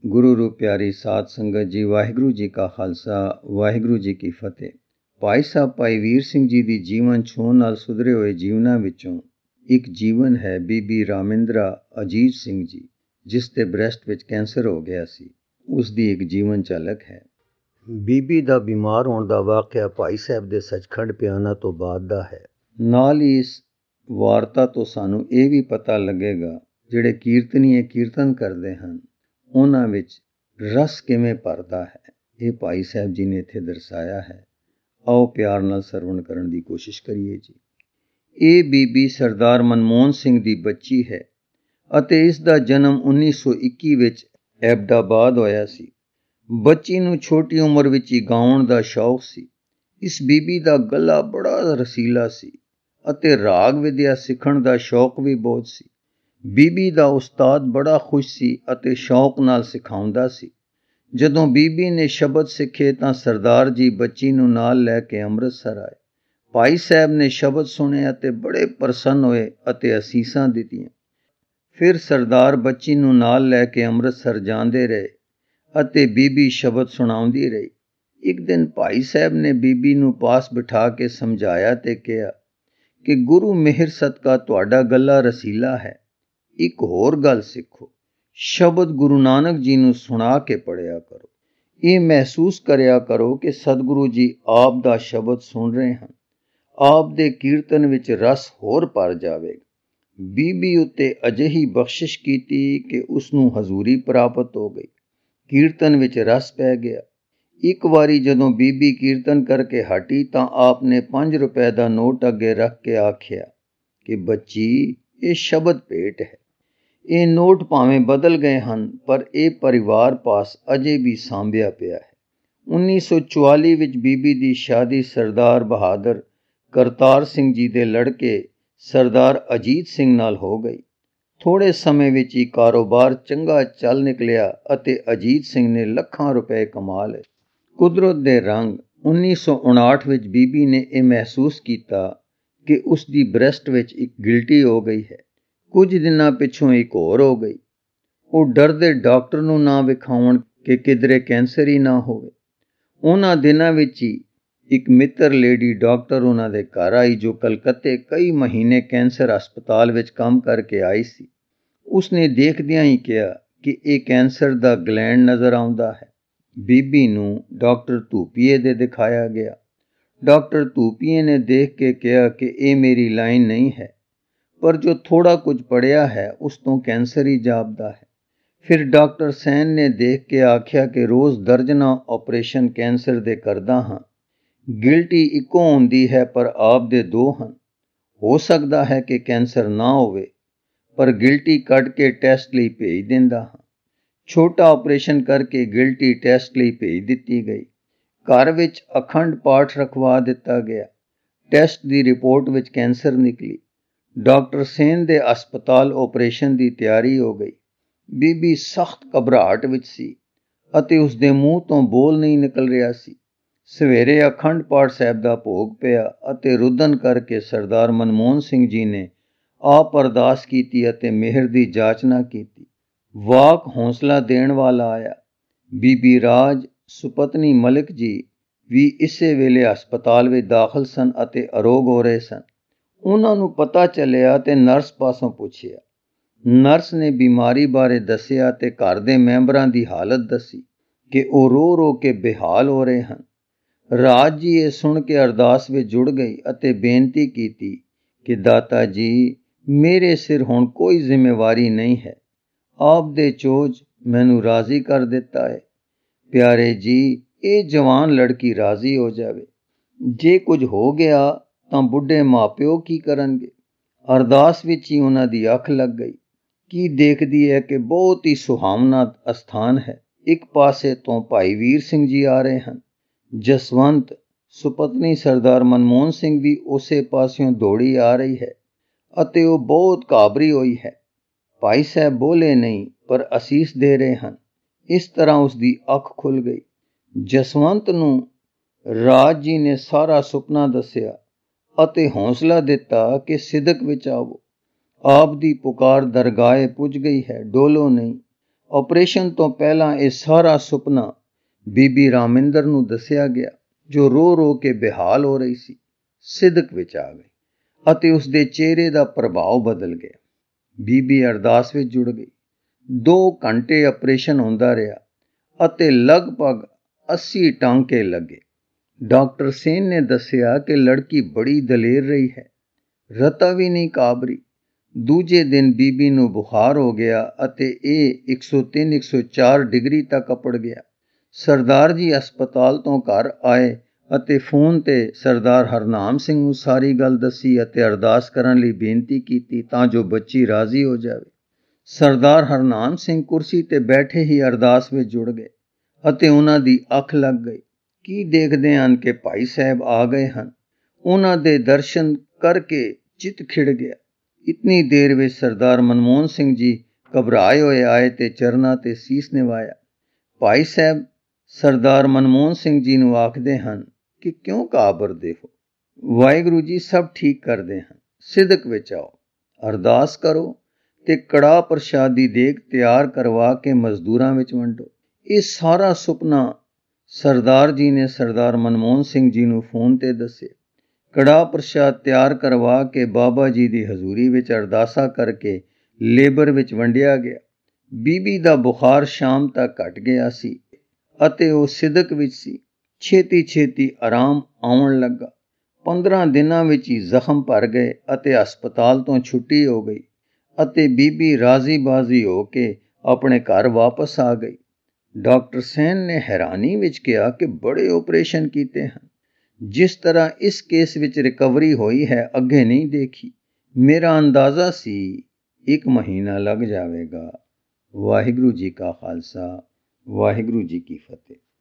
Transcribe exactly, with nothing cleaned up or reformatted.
ਗੁਰੂ ਰੂਪ ਪਿਆਰੀ ਸਾਧ ਸੰਗਤ ਜੀ, ਵਾਹਿਗੁਰੂ ਜੀ ਕਾ ਖਾਲਸਾ, ਵਾਹਿਗੁਰੂ ਜੀ ਕੀ ਫਤਿਹ। ਭਾਈ ਸਾਹਿਬ ਭਾਈ ਵੀਰ ਸਿੰਘ ਜੀ ਦੀ ਜੀਵਨ ਛੋਹ ਨਾਲ ਸੁਧਰੇ ਹੋਏ ਜੀਵਨਾਂ ਵਿੱਚੋਂ ਇੱਕ ਜੀਵਨ ਹੈ ਬੀਬੀ ਰਾਮਿੰਦਰਾ ਅਜੀਤ ਸਿੰਘ ਜੀ, ਜਿਸ ਦੇ ਬ੍ਰੈਸਟ ਵਿੱਚ ਕੈਂਸਰ ਹੋ ਗਿਆ ਸੀ। ਉਸ ਦੀ ਇੱਕ ਜੀਵਨ ਝਲਕ ਹੈ। ਬੀਬੀ ਦਾ ਬਿਮਾਰ ਹੋਣ ਦਾ ਵਾਕਿਆ ਭਾਈ ਸਾਹਿਬ ਦੇ ਸੱਚਖੰਡ ਪਿਆਣਾ ਤੋਂ ਬਾਅਦ ਦਾ ਹੈ। ਨਾਲ ਹੀ ਇਸ ਵਾਰਤਾ ਤੋਂ ਸਾਨੂੰ ਇਹ ਵੀ ਪਤਾ ਲੱਗੇਗਾ, ਜਿਹੜੇ ਕੀਰਤਨੀਏ ਕੀਰਤਨ ਕਰਦੇ ਹਨ ਉਹਨਾਂ ਵਿੱਚ ਰਸ ਕਿਵੇਂ ਭਰਦਾ ਹੈ। ਇਹ ਭਾਈ ਸਾਹਿਬ ਜੀ ਨੇ ਇੱਥੇ ਦਰਸਾਇਆ ਹੈ। ਆਓ ਪਿਆਰ ਨਾਲ ਸਰਵਣ ਕਰਨ ਦੀ ਕੋਸ਼ਿਸ਼ ਕਰੀਏ ਜੀ। ਇਹ ਬੀਬੀ ਸਰਦਾਰ ਮਨਮੋਹਨ ਸਿੰਘ ਦੀ ਬੱਚੀ ਹੈ ਅਤੇ ਇਸ ਦਾ ਜਨਮ ਉੱਨੀ ਸੌ ਇੱਕੀ ਵਿੱਚ ਐਬਟਾਬਾਦ ਹੋਇਆ ਸੀ। ਬੱਚੀ ਨੂੰ ਛੋਟੀ ਉਮਰ ਵਿੱਚ ਹੀ ਗਾਉਣ ਦਾ ਸ਼ੌਕ ਸੀ। ਇਸ ਬੀਬੀ ਦਾ ਗਲਾ ਬੜਾ ਰਸੀਲਾ ਸੀ ਅਤੇ ਰਾਗ ਵਿਦਿਆ ਸਿੱਖਣ ਦਾ ਸ਼ੌਕ ਵੀ ਬਹੁਤ ਸੀ। ਬੀਬੀ ਦਾ ਉਸਤਾਦ ਬੜਾ ਖੁਸ਼ ਸੀ ਅਤੇ ਸ਼ੌਕ ਨਾਲ ਸਿਖਾਉਂਦਾ ਸੀ। ਜਦੋਂ ਬੀਬੀ ਨੇ ਸ਼ਬਦ ਸਿੱਖੇ ਤਾਂ ਸਰਦਾਰ ਜੀ ਬੱਚੀ ਨੂੰ ਨਾਲ ਲੈ ਕੇ ਅੰਮ੍ਰਿਤਸਰ ਆਏ। ਭਾਈ ਸਾਹਿਬ ਨੇ ਸ਼ਬਦ ਸੁਣੇ ਅਤੇ ਬੜੇ ਪ੍ਰਸੰਨ ਹੋਏ ਅਤੇ ਅਸੀਸਾਂ ਦਿੱਤੀਆਂ। ਫਿਰ ਸਰਦਾਰ ਬੱਚੀ ਨੂੰ ਨਾਲ ਲੈ ਕੇ ਅੰਮ੍ਰਿਤਸਰ ਜਾਂਦੇ ਰਹੇ ਅਤੇ ਬੀਬੀ ਸ਼ਬਦ ਸੁਣਾਉਂਦੀ ਰਹੀ। ਇੱਕ ਦਿਨ ਭਾਈ ਸਾਹਿਬ ਨੇ ਬੀਬੀ ਨੂੰ ਪਾਸ ਬਿਠਾ ਕੇ ਸਮਝਾਇਆ ਤੇ ਕਿਹਾ ਕਿ ਗੁਰੂ ਮਿਹਰ ਸਦਕਾ ਤੁਹਾਡਾ ਗਲਾ ਰਸੀਲਾ ਹੈ। ਇੱਕ ਹੋਰ ਗੱਲ ਸਿੱਖੋ, ਸ਼ਬਦ ਗੁਰੂ ਨਾਨਕ ਜੀ ਨੂੰ ਸੁਣਾ ਕੇ ਪੜ੍ਹਿਆ ਕਰੋ। ਇਹ ਮਹਿਸੂਸ ਕਰਿਆ ਕਰੋ ਕਿ ਸਤਿਗੁਰੂ ਜੀ ਆਪ ਦਾ ਸ਼ਬਦ ਸੁਣ ਰਹੇ ਹਨ। ਆਪ ਦੇ ਕੀਰਤਨ ਵਿੱਚ ਰਸ ਹੋਰ ਭਰ ਜਾਵੇਗਾ। ਬੀਬੀ ਉੱਤੇ ਅਜਿਹੀ ਬਖਸ਼ਿਸ਼ ਕੀਤੀ ਕਿ ਉਸ ਨੂੰ ਹਜ਼ੂਰੀ ਪ੍ਰਾਪਤ ਹੋ ਗਈ। ਕੀਰਤਨ ਵਿੱਚ ਰਸ ਪੈ ਗਿਆ। ਇੱਕ ਵਾਰੀ ਜਦੋਂ ਬੀਬੀ ਕੀਰਤਨ ਕਰਕੇ ਹਟੀ ਤਾਂ ਆਪ ਨੇ ਪੰਜ ਰੁਪਏ ਦਾ ਨੋਟ ਅੱਗੇ ਰੱਖ ਕੇ ਆਖਿਆ ਕਿ ਬੱਚੀ, ਇਹ ਸ਼ਬਦ ਭੇਟ ਹੈ। ਇਹ ਨੋਟ ਭਾਵੇਂ ਬਦਲ ਗਏ ਹਨ ਪਰ ਇਹ ਪਰਿਵਾਰ ਪਾਸ ਅਜੇ ਵੀ ਸਾਂਭਿਆ ਪਿਆ ਹੈ। ਉੱਨੀ ਸੌ ਚੁਆਲੀ ਵਿੱਚ ਬੀਬੀ ਦੀ ਸ਼ਾਦੀ ਸਰਦਾਰ ਬਹਾਦਰ ਕਰਤਾਰ ਸਿੰਘ ਜੀ ਦੇ ਲੜਕੇ ਸਰਦਾਰ ਅਜੀਤ ਸਿੰਘ ਨਾਲ ਹੋ ਗਈ। ਥੋੜ੍ਹੇ ਸਮੇਂ ਵਿੱਚ ਹੀ ਕਾਰੋਬਾਰ ਚੰਗਾ ਚੱਲ ਨਿਕਲਿਆ ਅਤੇ ਅਜੀਤ ਸਿੰਘ ਨੇ ਲੱਖਾਂ ਰੁਪਏ ਕਮਾ ਲਏ। ਕੁਦਰਤ ਦੇ ਰੰਗ। ਉੱਨੀ ਸੌ ਉਣਾਹਠ ਵਿੱਚ ਬੀਬੀ ਨੇ ਇਹ ਮਹਿਸੂਸ ਕੀਤਾ ਕਿ ਉਸ ਦੀ ਬ੍ਰੈਸਟ ਵਿੱਚ ਇੱਕ ਗਿਲਟੀ ਹੋ ਗਈ ਹੈ। ਕੁਝ ਦਿਨਾਂ ਪਿੱਛੋਂ ਇੱਕ ਹੋਰ ਹੋ ਗਈ। ਉਹ ਡਰਦੇ ਡਾਕਟਰ ਨੂੰ ਨਾ ਵਿਖਾਉਣ ਕਿ ਕਿਧਰੇ ਕੈਂਸਰ ਹੀ ਨਾ ਹੋਵੇ। ਉਹਨਾਂ ਦਿਨਾਂ ਵਿੱਚ ਹੀ ਇੱਕ ਮਿੱਤਰ ਲੇਡੀ ਡਾਕਟਰ ਉਹਨਾਂ ਦੇ ਘਰ ਆਈ, ਜੋ ਕਲਕੱਤੇ ਕਈ ਮਹੀਨੇ ਕੈਂਸਰ ਹਸਪਤਾਲ ਵਿੱਚ ਕੰਮ ਕਰਕੇ ਆਈ ਸੀ। ਉਸਨੇ ਦੇਖਦਿਆਂ ਹੀ ਕਿਹਾ ਕਿ ਇਹ ਕੈਂਸਰ ਦਾ ਗਲੈਂਡ ਨਜ਼ਰ ਆਉਂਦਾ ਹੈ। ਬੀਬੀ ਨੂੰ ਡਾਕਟਰ ਧੂਪੀਏ ਦੇ ਦਿਖਾਇਆ ਗਿਆ। ਡਾਕਟਰ ਧੂਪੀਏ ਨੇ ਦੇਖ ਕੇ ਕਿਹਾ ਕਿ ਇਹ ਮੇਰੀ ਲਾਈਨ ਨਹੀਂ ਹੈ, ਪਰ ਜੋ ਥੋੜਾ ਕੁਝ ਪੜ੍ਹਿਆ ਹੈ ਉਸ ਤੋਂ ਕੈਂਸਰ ਹੀ ਜਾਪਦਾ ਹੈ। ਫਿਰ ਡਾਕਟਰ ਸੈਨ ਨੇ ਦੇਖ ਕੇ ਆਖਿਆ ਕਿ ਰੋਜ਼ ਦਰਜਨਾਂ ਆਪਰੇਸ਼ਨ ਕੈਂਸਰ ਦੇ ਕਰਦਾ ਹਾਂ। ਗਿਲਟੀ ਇੱਕੋ ਹੁੰਦੀ ਹੈ ਪਰ ਆਪ ਦੇ ਦੋ ਹਨ। ਹੋ ਸਕਦਾ ਹੈ ਕਿ ਕੈਂਸਰ ਨਾ ਹੋਵੇ, ਪਰ ਗਿਲਟੀ ਕੱਢ ਕੇ ਟੈਸਟ ਲਈ ਭੇਜ ਦਿੰਦਾ ਹਾਂ। ਛੋਟਾ ਆਪਰੇਸ਼ਨ ਕਰਕੇ ਗਿਲਟੀ ਟੈਸਟ ਲਈ ਭੇਜ ਦਿੱਤੀ ਗਈ। ਘਰ ਵਿੱਚ ਅਖੰਡ ਪਾਠ ਰਖਵਾ ਦਿੱਤਾ ਗਿਆ। ਟੈਸਟ ਦੀ ਰਿਪੋਰਟ ਵਿੱਚ ਕੈਂਸਰ ਨਿਕਲੀ। ਡਾਕਟਰ ਸੇਨ ਦੇ ਹਸਪਤਾਲ ਆਪਰੇਸ਼ਨ ਦੀ ਤਿਆਰੀ ਹੋ ਗਈ। ਬੀਬੀ ਸਖਤ ਘਬਰਾਹਟ ਵਿੱਚ ਸੀ ਅਤੇ ਉਸ ਦੇ ਮੂੰਹ ਤੋਂ ਬੋਲ ਨਹੀਂ ਨਿਕਲ ਰਿਹਾ ਸੀ। ਸਵੇਰੇ ਅਖੰਡ ਪਾਠ ਸਾਹਿਬ ਦਾ ਭੋਗ ਪਿਆ ਅਤੇ ਰੁਦਨ ਕਰਕੇ ਸਰਦਾਰ ਮਨਮੋਹਨ ਸਿੰਘ ਜੀ ਨੇ ਆਪ ਅਰਦਾਸ ਕੀਤੀ ਅਤੇ ਮਿਹਰ ਦੀ ਜਾਚਨਾ ਕੀਤੀ। ਵਾਕ ਹੌਸਲਾ ਦੇਣ ਵਾਲਾ ਆਇਆ। ਬੀਬੀ ਰਾਜ ਸੁਪਤਨੀ ਮਲਿਕ ਜੀ ਵੀ ਇਸੇ ਵੇਲੇ ਹਸਪਤਾਲ ਵਿੱਚ ਦਾਖਲ ਸਨ ਅਤੇ ਅਰੋਗ ਹੋ ਰਹੇ ਸਨ। ਉਹਨਾਂ ਨੂੰ ਪਤਾ ਚੱਲਿਆ ਤੇ ਨਰਸ ਪਾਸੋਂ ਪੁੱਛਿਆ। ਨਰਸ ਨੇ ਬਿਮਾਰੀ ਬਾਰੇ ਦੱਸਿਆ ਤੇ ਘਰ ਦੇ ਮੈਂਬਰਾਂ ਦੀ ਹਾਲਤ ਦੱਸੀ ਕਿ ਉਹ ਰੋ ਰੋ ਕੇ ਬੇਹਾਲ ਹੋ ਰਹੇ ਹਨ। ਰਾਜ ਜੀ ਇਹ ਸੁਣ ਕੇ ਅਰਦਾਸ ਵਿੱਚ ਜੁੜ ਗਈ ਅਤੇ ਬੇਨਤੀ ਕੀਤੀ ਕਿ ਦਾਤਾ ਜੀ, ਮੇਰੇ ਸਿਰ ਹੁਣ ਕੋਈ ਜ਼ਿੰਮੇਵਾਰੀ ਨਹੀਂ ਹੈ। ਆਪ ਦੇ ਚੋਜ ਮੈਨੂੰ ਰਾਜ਼ੀ ਕਰ ਦਿੱਤਾ ਹੈ। ਪਿਆਰੇ ਜੀ, ਇਹ ਜਵਾਨ ਲੜਕੀ ਰਾਜ਼ੀ ਹੋ ਜਾਵੇ। ਜੇ ਕੁਝ ਹੋ ਗਿਆ ਤਾਂ ਬੁੱਢੇ ਮਾਪਿਓ ਕੀ ਕਰਨਗੇ। ਅਰਦਾਸ ਵਿੱਚ ਹੀ ਉਹਨਾਂ ਦੀ ਅੱਖ ਲੱਗ ਗਈ। ਕੀ ਦੇਖਦੀ ਹੈ ਕਿ ਬਹੁਤ ਹੀ ਸੁਹਾਵਣਾ ਅਸਥਾਨ ਹੈ। ਇੱਕ ਪਾਸੇ ਤੋਂ ਭਾਈ ਵੀਰ ਸਿੰਘ ਜੀ ਆ ਰਹੇ ਹਨ। ਜਸਵੰਤ ਸੁਪਤਨੀ ਸਰਦਾਰ ਮਨਮੋਹਨ ਸਿੰਘ ਵੀ ਉਸੇ ਪਾਸਿਓਂ ਦੌੜੀ ਆ ਰਹੀ ਹੈ ਅਤੇ ਉਹ ਬਹੁਤ ਘਾਬਰੀ ਹੋਈ ਹੈ। ਭਾਈ ਸਾਹਿਬ ਬੋਲੇ ਨਹੀਂ ਪਰ ਅਸੀਸ ਦੇ ਰਹੇ ਹਨ। ਇਸ ਤਰ੍ਹਾਂ ਉਸ ਦੀ ਅੱਖ ਖੁੱਲ ਗਈ। ਜਸਵੰਤ ਨੂੰ ਰਾਜ ਜੀ ਨੇ ਸਾਰਾ ਸੁਪਨਾ ਦੱਸਿਆ ਅਤੇ ਹੌਸਲਾ ਦਿੱਤਾ ਕਿ ਸਿਦਕ ਵਿੱਚ ਆਵੋ। ਆਪ ਦੀ ਪੁਕਾਰ ਦਰਗਾਹੇ ਪੁੱਜ ਗਈ ਹੈ, ਡੋਲੋ ਨਹੀਂ। ਆਪਰੇਸ਼ਨ ਤੋਂ ਪਹਿਲਾਂ ਇਹ ਸਾਰਾ ਸੁਪਨਾ ਬੀਬੀ ਰਾਮਿੰਦਰ ਨੂੰ ਦੱਸਿਆ ਗਿਆ, ਜੋ ਰੋ ਰੋ ਕੇ ਬੇਹਾਲ ਹੋ ਰਹੀ ਸੀ। ਸਿਦਕ ਵਿੱਚ ਆ ਗਈ ਅਤੇ ਉਸ ਦੇ ਚਿਹਰੇ ਦਾ ਪ੍ਰਭਾਵ ਬਦਲ ਗਿਆ। ਬੀਬੀ ਅਰਦਾਸ ਵਿੱਚ ਜੁੜ ਗਈ। ਦੋ ਘੰਟੇ ਆਪਰੇਸ਼ਨ ਹੁੰਦਾ ਰਿਹਾ ਅਤੇ ਲਗਭਗ ਅੱਸੀ ਟਾਂਕੇ ਲੱਗੇ। ਡਾਕਟਰ ਸੇਨ ਨੇ ਦੱਸਿਆ ਕਿ ਲੜਕੀ ਬੜੀ ਦਲੇਰ ਰਹੀ ਹੈ, ਰਤਾ ਵੀ ਨਹੀਂ ਕਾਬਰੀ। ਦੂਜੇ ਦਿਨ ਬੀਬੀ ਨੂੰ ਬੁਖਾਰ ਹੋ ਗਿਆ ਅਤੇ ਇਹ ਇੱਕ ਸੌ ਤਿੰਨ ਇੱਕ ਸੌ ਚਾਰ ਡਿਗਰੀ ਤੱਕ ਅਪੜ ਗਿਆ। ਸਰਦਾਰ ਜੀ ਹਸਪਤਾਲ ਤੋਂ ਘਰ ਆਏ ਅਤੇ ਫੋਨ ਤੇ ਸਰਦਾਰ ਹਰਨਾਮ ਸਿੰਘ ਨੂੰ ਸਾਰੀ ਗੱਲ ਦੱਸੀ ਅਤੇ ਅਰਦਾਸ ਕਰਨ ਲਈ ਬੇਨਤੀ ਕੀਤੀ ਤਾਂ ਜੋ ਬੱਚੀ ਰਾਜ਼ੀ ਹੋ ਜਾਵੇ। ਸਰਦਾਰ ਹਰਨਾਮ ਸਿੰਘ ਕੁਰਸੀ ਤੇ ਬੈਠੇ ਹੀ ਅਰਦਾਸ ਵਿੱਚ ਜੁੜ ਗਏ ਅਤੇ ਉਹਨਾਂ ਦੀ ਅੱਖ ਲੱਗ ਗਈ। ਕੀ ਦੇਖਦੇ ਹਨ ਕਿ ਭਾਈ ਸਾਹਿਬ ਆ ਗਏ ਹਨ। ਉਹਨਾਂ ਦੇ ਦਰਸ਼ਨ ਕਰਕੇ ਚਿੱਤ ਖਿੜ ਗਿਆ। ਇਤਨੀ ਦੇਰ ਵਿੱਚ ਸਰਦਾਰ ਮਨਮੋਹਨ ਸਿੰਘ ਜੀ ਘਬਰਾਏ ਹੋਏ ਆਏ ਤੇ ਚਰਨਾਂ ਤੇ ਸੀਸ ਨਿਵਾਇਆ। ਭਾਈ ਸਾਹਿਬ ਸਰਦਾਰ ਮਨਮੋਹਨ ਸਿੰਘ ਜੀ ਨੂੰ ਆਖਦੇ ਹਨ ਕਿ ਕਿਉਂ ਘਾਬਰਦੇ ਹੋ, ਵਾਹਿਗੁਰੂ ਜੀ ਸਭ ਠੀਕ ਕਰਦੇ ਹਨ। ਸਿਦਕ ਵਿੱਚ ਆਓ, ਅਰਦਾਸ ਕਰੋ ਤੇ ਕੜਾਹ ਪ੍ਰਸ਼ਾਦ ਦੀ ਦੇਗ ਤਿਆਰ ਕਰਵਾ ਕੇ ਮਜ਼ਦੂਰਾਂ ਵਿੱਚ ਵੰਡੋ। ਇਹ ਸਾਰਾ ਸੁਪਨਾ ਸਰਦਾਰ ਜੀ ਨੇ ਸਰਦਾਰ ਮਨਮੋਹਨ ਸਿੰਘ ਜੀ ਨੂੰ ਫੋਨ ਤੇ ਦੱਸੇ। ਕੜਾਹ ਪ੍ਰਸ਼ਾਦ ਤਿਆਰ ਕਰਵਾ ਕੇ ਬਾਬਾ ਜੀ ਦੀ ਹਜ਼ੂਰੀ ਵਿੱਚ ਅਰਦਾਸਾਂ ਕਰਕੇ ਲੇਬਰ ਵਿੱਚ ਵੰਡਿਆ ਗਿਆ। ਬੀਬੀ ਦਾ ਬੁਖਾਰ ਸ਼ਾਮ ਤੱਕ ਘਟ ਗਿਆ ਸੀ ਅਤੇ ਉਹ ਸਿਦਕ ਵਿੱਚ ਸੀ। ਛੇਤੀ ਛੇਤੀ ਆਰਾਮ ਆਉਣ ਲੱਗਾ। ਪੰਦਰਾਂ ਦਿਨਾਂ ਵਿੱਚ ਹੀ ਜ਼ਖਮ ਭਰ ਗਏ ਅਤੇ ਹਸਪਤਾਲ ਤੋਂ ਛੁੱਟੀ ਹੋ ਗਈ ਅਤੇ ਬੀਬੀ ਰਾਜ਼ੀ ਬਾਜ਼ੀ ਹੋ ਕੇ ਆਪਣੇ ਘਰ ਵਾਪਸ ਆ ਗਈ। ਡਾਕਟਰ ਸੈਨ ਨੇ ਹੈਰਾਨੀ ਵਿੱਚ ਕਿਹਾ ਕਿ ਬੜੇ ਆਪਰੇਸ਼ਨ ਕੀਤੇ ਹਨ। ਜਿਸ ਤਰ੍ਹਾਂ ਇਸ ਕੇਸ ਵਿੱਚ ਰਿਕਵਰੀ ਹੋਈ ਹੈ, ਅੱਗੇ ਨਹੀਂ ਦੇਖੀ। ਮੇਰਾ ਅੰਦਾਜ਼ਾ ਸੀ ਇੱਕ ਮਹੀਨਾ ਲੱਗ ਜਾਵੇਗਾ। ਵਾਹਿਗੁਰੂ ਜੀ ਕਾ ਖਾਲਸਾ, ਵਾਹਿਗੁਰੂ ਜੀ ਕੀ ਫਤਿਹ।